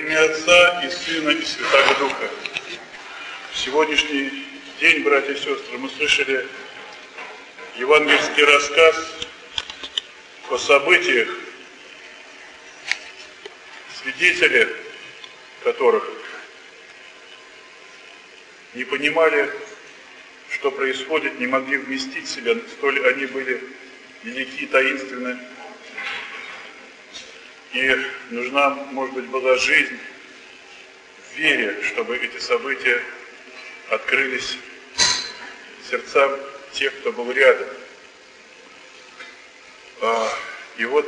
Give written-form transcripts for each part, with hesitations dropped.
имя Отца и Сына и Святаго Духа. В сегодняшний день, братья и сестры, мы слышали евангельский рассказ о событиях, свидетели которых не понимали, что происходит, не могли вместить в себя, столь они были велики и таинственны. И нужна, может быть, была жизнь в вере, чтобы эти события открылись сердцам тех, кто был рядом. И вот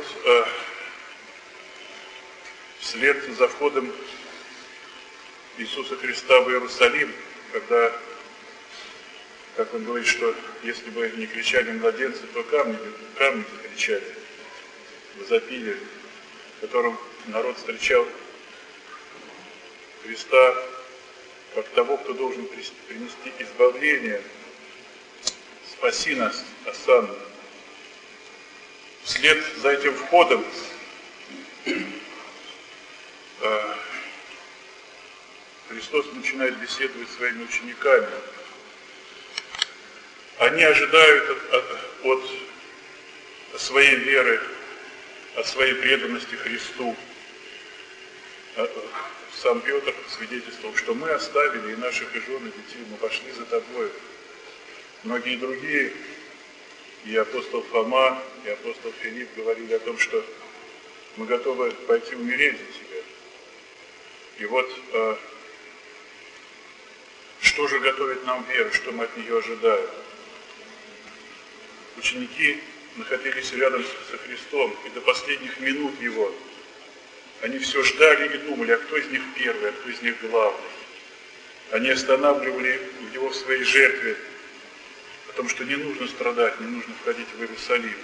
вслед за входом Иисуса Христа в Иерусалим, когда, как он говорит, что если бы не кричали младенцы, то камни закричали, возопили, в котором народ встречал Христа как того, кто должен принести избавление, спаси нас, Осанна. Вслед за этим входом Христос начинает беседовать с своими учениками. Они ожидают от своей веры, от своей преданности Христу. Сам Петр свидетельствовал, что мы оставили и наших, и жен, и детей, мы пошли за Тобою. Многие другие, и апостол Фома, и апостол Филипп говорили о том, что мы готовы пойти умереть за Тебя. И вот, что же готовит нам веру, что мы от нее ожидаем? Ученики находились рядом со Христом, и до последних минут Его они все ждали и думали, а кто из них первый, а кто из них главный. Они останавливали Его в своей жертве, о том, что не нужно страдать, не нужно входить в Иерусалим.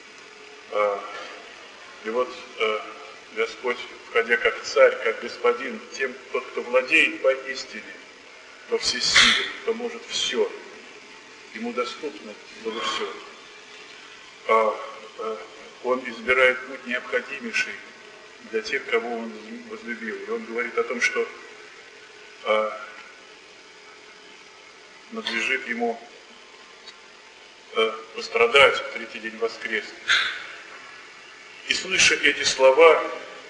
И вот Господь, входя как царь, как господин, тем, тот, кто владеет поистине, кто всесилен, кто может все, ему доступно было все. Он избирает путь необходимейший для тех, кого он возлюбил. И он говорит о том, что надлежит ему пострадать, в третий день воскреснуть. И слыша эти слова,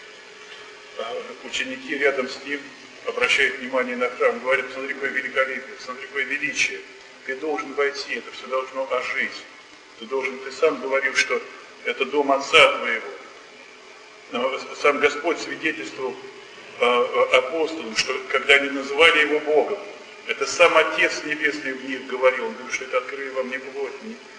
ученики рядом с ним обращают внимание на храм, говорят: смотри, какое великолепие, смотри, какое величие. Ты должен войти, это все должно ожить. Ты сам говорил, что это дом Отца Твоего. Сам Господь свидетельствовал апостолам, что когда они называли Его Богом, это сам Отец Небесный в них говорил. Он говорит, что это открыли вам не плоть,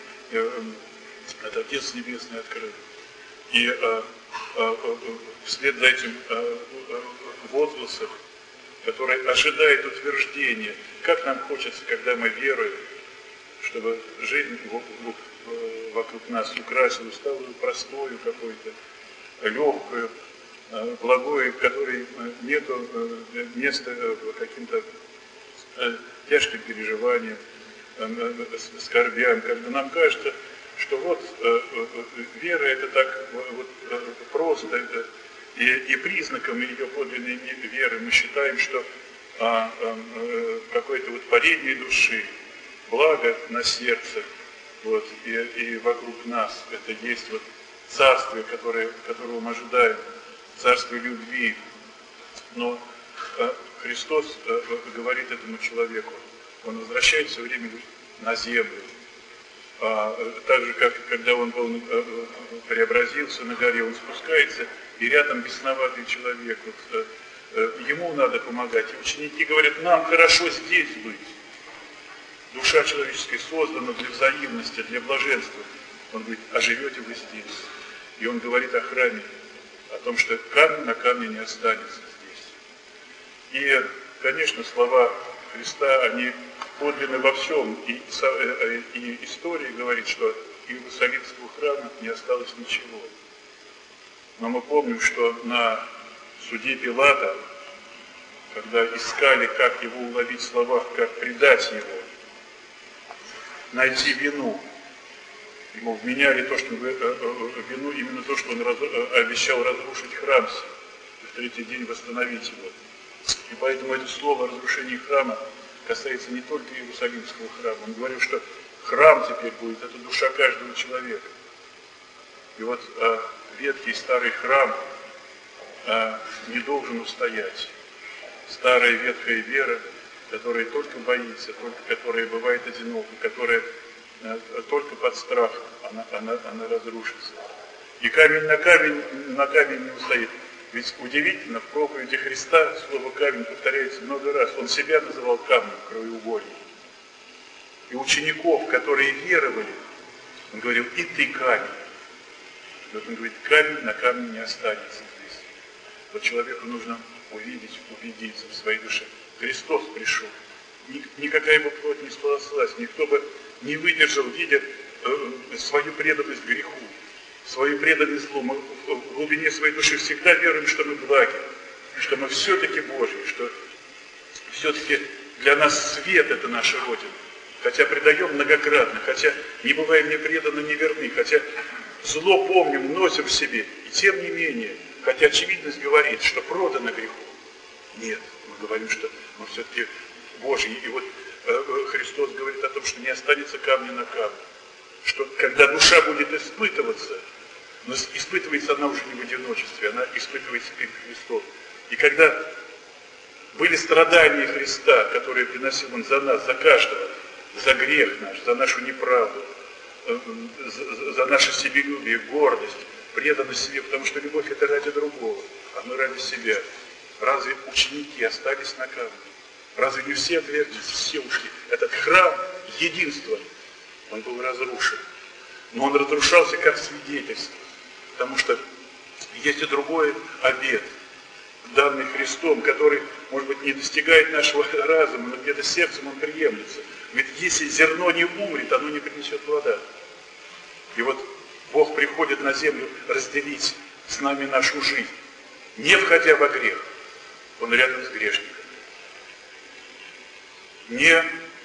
это Отец Небесный открыл. И вслед за этим возгласом, который ожидает утверждения, как нам хочется, когда мы веруем, чтобы жизнь вокруг нас украсилась, стала простою какой-то, легкую, благой, в которой нет места каким-то тяжким переживаниям, скорбям. Когда нам кажется, что вот вера это так вот просто, и признаком ее подлинной веры мы считаем, что какое-то вот парение души, благо на сердце, вот, и вокруг нас это есть вот царствие, которого мы ожидаем, царствие любви. Но Христос говорит этому человеку, он возвращает все время на землю. Так же, как когда он преобразился на горе, он спускается, и рядом бесноватый человек. Вот, ему надо помогать. И ученики говорят, нам хорошо здесь быть. Душа человеческая создана для взаимности, для блаженства. Он говорит, а живете вы здесь. И он говорит о храме, о том, что камень на камне не останется здесь. И, конечно, слова Христа, они подлинны во всем. И история говорит, что Иерусалимского храма не осталось ничего. Но мы помним, что на суде Пилата, когда искали, как его уловить в словах, как предать его, найти вину, ему вменяли то, что вину именно то, что он обещал разрушить храм. в третий день восстановить его. И поэтому это слово о разрушении храма касается не только Иерусалимского храма. Он говорил, что храм теперь будет, это душа каждого человека. И вот ветхий старый храм не должен устоять. Старая ветхая вера, которая только боится, которая бывает одинока, которая только под страхом, она разрушится. И камень на камень не устоит. Ведь удивительно, в проповеди Христа слово «камень» повторяется много раз. Он себя называл камнем краеугольным. И учеников, которые веровали, он говорил: и ты камень. И вот он говорит: камень на камне не останется здесь. Вот человеку нужно увидеть, убедиться в своей душе. Христос пришел. Никакая бы плоть не спаслась, никто бы не выдержал, видя свою преданность греху, свою преданность злу. Мы в глубине своей души всегда веруем, что мы благи, что мы все-таки Божьи, что все-таки для нас свет – это наша Родина. Хотя предаем многократно, хотя не бываем ни преданы, ни верны, хотя зло помним, носим в себе, и тем не менее, хотя очевидность говорит, что продано греху, нет, мы говорим, что мы все-таки Божьи. И вот Христос говорит о том, что не останется камня на камне, что когда душа будет испытываться, но испытывается она уже не в одиночестве, она испытывается перед Христом. И когда были страдания Христа, которые приносил Он за нас, за каждого, за грех наш, за нашу неправду, за наше себелюбие, гордость, преданность себе, потому что любовь – это ради другого, а мы ради себя. Разве ученики остались на камне? Разве не все отверглись, все ушли? Этот храм единства, он был разрушен. Но он разрушался как свидетельство, потому что есть и другой обет, данный Христом, который, может быть, не достигает нашего разума, но где-то сердцем он приемлется. Ведь если зерно не умрет, оно не принесет плода. И вот Бог приходит на землю разделить с нами нашу жизнь, не входя во грех. Он рядом с грешником. Не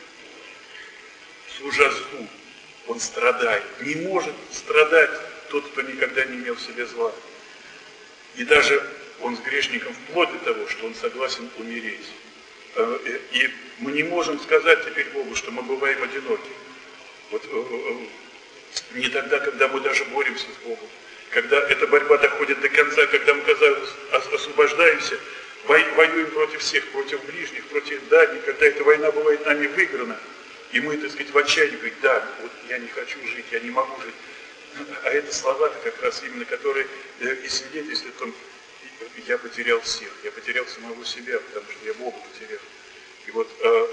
служа злу, он страдает. Не может страдать тот, кто никогда не имел в себе зла. И даже он с грешником вплоть до того, что он согласен умереть. И мы не можем сказать теперь Богу, что мы бываем одиноки. Вот не тогда, когда мы даже боремся с Богом. Когда эта борьба доходит до конца, когда мы, казалось, освобождаемся, воюем против всех, против ближних, против дальних, когда эта война бывает нами выиграна, и мы, так сказать, в отчаянии говорим: да, вот я не хочу жить, я не могу жить. А это слова-то как раз именно, которые и свидетельствуют о том: я потерял всех, я потерял самого себя, потому что я Бога потерял. И вот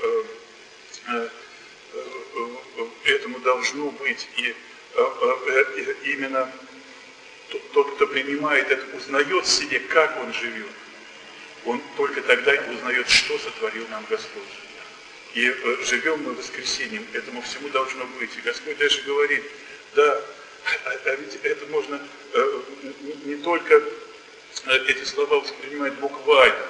этому должно быть, и именно тот, кто принимает это, узнает в себе, как он живет. Он только тогда и узнает, что сотворил нам Господь. И живем мы воскресением, этому всему должно быть. И Господь даже говорит: да, а ведь это можно не только эти слова воспринимать буквально.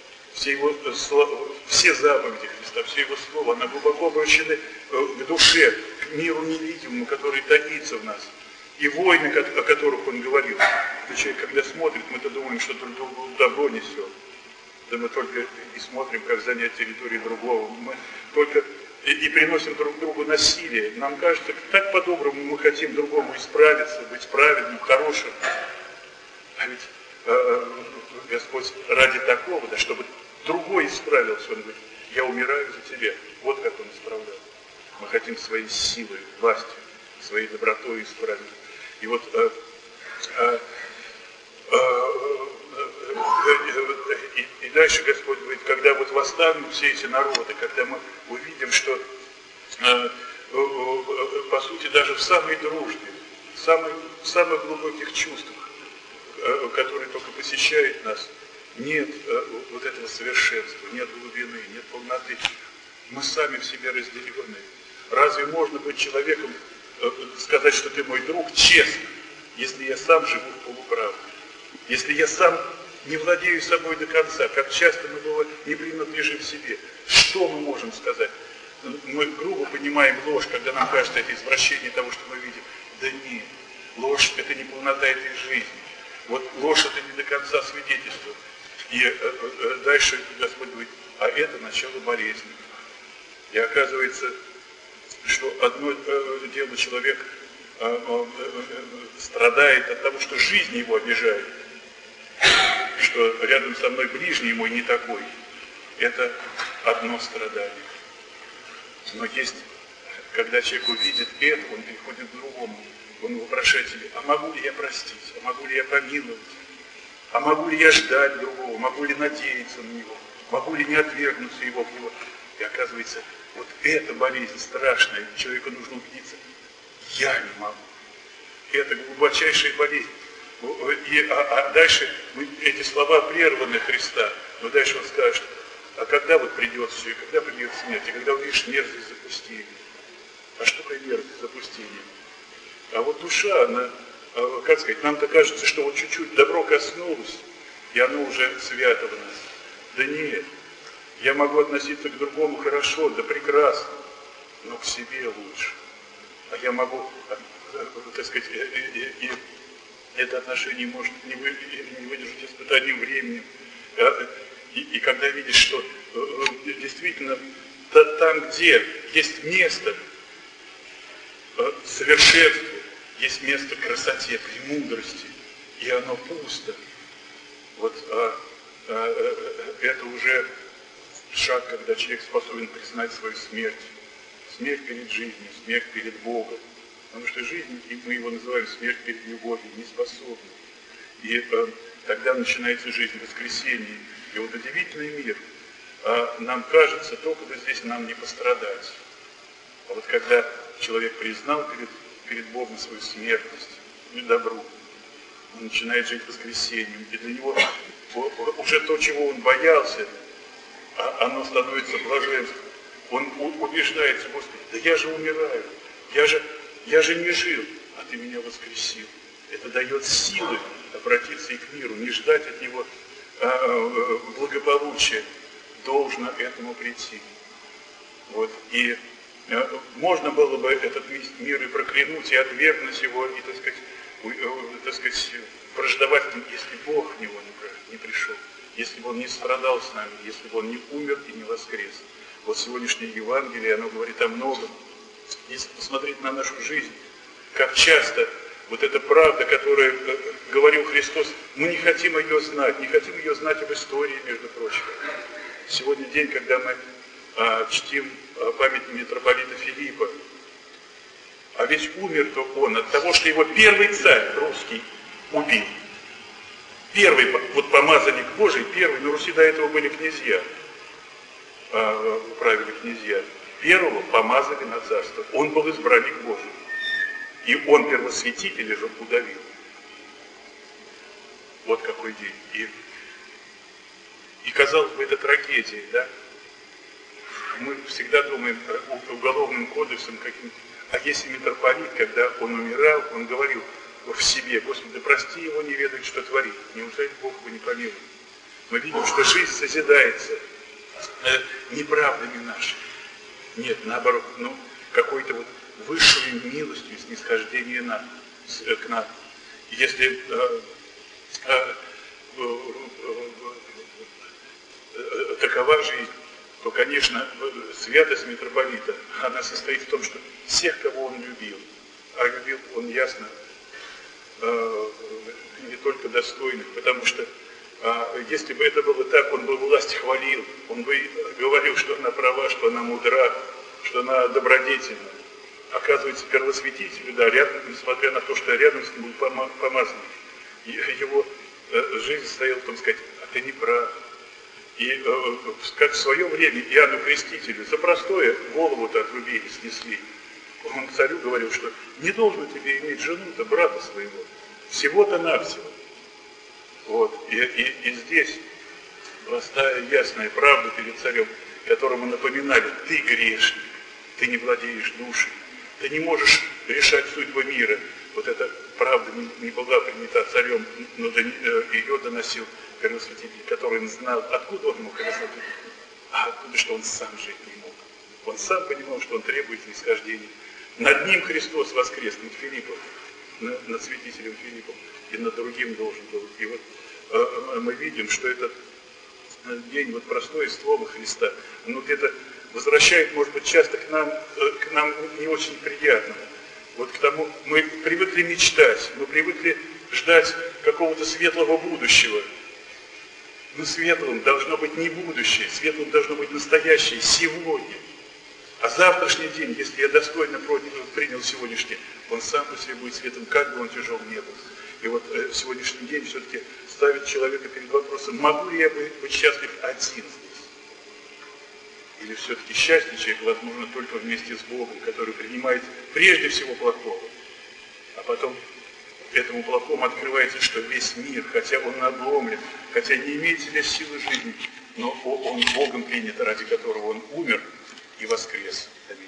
Все заповеди Христа, все Его слова, она глубоко обращены к душе, к миру невидимому, который таится в нас. И войны, о которых он говорил. Человек, когда смотрит, мы-то думаем, что друг другу добро несет. Да мы только и смотрим, как занять территорию другого. Мы только и приносим друг другу насилие. Нам кажется, так по-доброму мы хотим другому исправиться, быть праведным, хорошим. А ведь Господь ради такого, да, чтобы другой исправился, Он говорит: я умираю за тебя. Вот как Он исправлял. Мы хотим своей силой, властью, своей добротой исправить. И вот и дальше Господь говорит: когда вот восстанут все эти народы, когда мы увидим, что по сути даже в самой дружбе, в самых глубоких чувствах, которые только посещают нас, нет вот этого совершенства, нет глубины, нет полноты. Мы сами в себе разделены. Разве можно быть человеком, сказать, что ты мой друг, честно, если я сам живу в полуправде, если я сам не владею собой до конца, как часто мы не принадлежим себе? Что мы можем сказать? Мы грубо понимаем ложь, когда нам кажется, это извращение того, что мы видим. Да нет, ложь – это не полнота этой жизни. Вот ложь – это не до конца свидетельство. И дальше Господь говорит, а это начало болезни. И оказывается, что одно дело человек страдает от того, что жизнь его обижает, что рядом со мной ближний мой не такой. Это одно страдание. Но есть, когда человек увидит это, он переходит к другому. Он вопрошает себе, а могу ли я простить, а могу ли я помиловать, а могу ли я ждать другого, могу ли надеяться на него, могу ли не отвергнуться его в него. И оказывается, вот эта болезнь страшная, человеку нужно убедиться, я не могу. Это глубочайшая болезнь. А дальше эти слова прерваны Христа, но дальше он скажет, а когда вот придет все, и когда придет смерть, и когда увидишь мерзость запустения. А что такое мерзость запустения? А вот душа, она, как сказать, нам-то кажется, что вот чуть-чуть добро коснулось, и оно уже свято в нас. Да нет, я могу относиться к другому хорошо, да прекрасно, но к себе лучше. А я могу, так сказать, и это отношение может не выдержать испытанием временем. И когда видишь, что действительно там, где есть место совершенству, есть место красоте, премудрости, и оно пусто. Вот это уже шаг, когда человек способен признать свою смерть. Смерть перед жизнью, смерть перед Богом. Потому что жизнь, и мы его называем смерть перед любовью, не способна. И тогда начинается жизнь воскресения. И вот удивительный мир. Нам кажется, только бы здесь нам не пострадать. А вот когда человек признал перед Богом свою смертность и добру, он начинает жить воскресением. И для него уже то, чего он боялся, оно становится блаженством. Он убеждается, Господи, да я же умираю, я же не жил, а Ты меня воскресил. Это дает силы обратиться и к миру, не ждать от него благополучия, должно этому прийти. Вот. И можно было бы этот мир и проклянуть, и отвергнуть его, и, так сказать, враждовать, если Бог в него не пришел, если бы Он не страдал с нами, если бы Он не умер и не воскрес. Вот сегодняшнее Евангелие, оно говорит о многом. Если посмотреть на нашу жизнь, как часто вот эта правда, которую говорил Христос, мы не хотим ее знать, не хотим ее знать об истории, между прочим. Сегодня день, когда мы чтим память митрополита Филиппа. А ведь умер-то он от того, что его первый царь русский убил. Первый, вот помазанник Божий, первый, на Руси до этого были князья, правили князья. Первого помазали на царство. Он был избранник Божий. И он первосвятителя же удавил. Вот какой день. И казалось бы, это трагедия, да? Мы всегда думаем уголовным кодексом каким-то. А если митрополит, когда он умирал, он говорил в себе, Господи, да прости его, не ведает, что творит. Неужели Бог его не помилует? Мы видим, что жизнь созидается неправдами нашими. Нет, наоборот, какой-то вот высшей милостью и снисхождением к нам. Если такова жизнь, то, конечно, святость митрополита, она состоит в том, что всех, кого он любил, а любил он ясно не только достойных, потому что если бы это было так, он бы власть хвалил, он бы говорил, что она права, что она мудра, что она добродетельна. Оказывается, первосвятитель, да, рядом, несмотря на то, что рядом с ним был помазанник, его жизнь состояла в том, сказать, а ты не прав. И как в свое время Иоанну Крестителю за простое голову-то отрубили, снесли. Он царю говорил, что не должно тебе иметь жену-то, брата своего, всего-то навсего. Вот. И здесь простая, ясная правда перед царем, которому напоминали, ты грешник, ты не владеешь душей, ты не можешь решать судьбу мира. Вот эта правда не была принята царем, но ее доносил первосвятитель, который он знал, откуда он мог рассмотреть, а откуда, что он сам жить не мог. Он сам понимал, что он требует снисхождения. Над ним Христос воскрес, над Филиппом, над святителем Филиппом, и над другим должен был. И вот мы видим, что этот день вот простое слово Христа, оно где-то возвращает, может быть, часто к нам не очень приятному. Вот к тому, мы привыкли мечтать, мы привыкли ждать какого-то светлого будущего. Но светлым должно быть не будущее, светлым должно быть настоящее, сегодня. А завтрашний день, если я достойно принял сегодняшний, он сам по себе будет светом, как бы он тяжел не был. И вот сегодняшний день все-таки ставит человека перед вопросом, могу ли я быть счастлив один здесь? Или все-таки счастье человека возможно только вместе с Богом, который принимает прежде всего плохого, а потом этому плохому открывается, что весь мир, хотя он надломлен, хотя не имеет в себе силы жизни, но он Богом принят, ради которого он умер и воскрес. Аминь.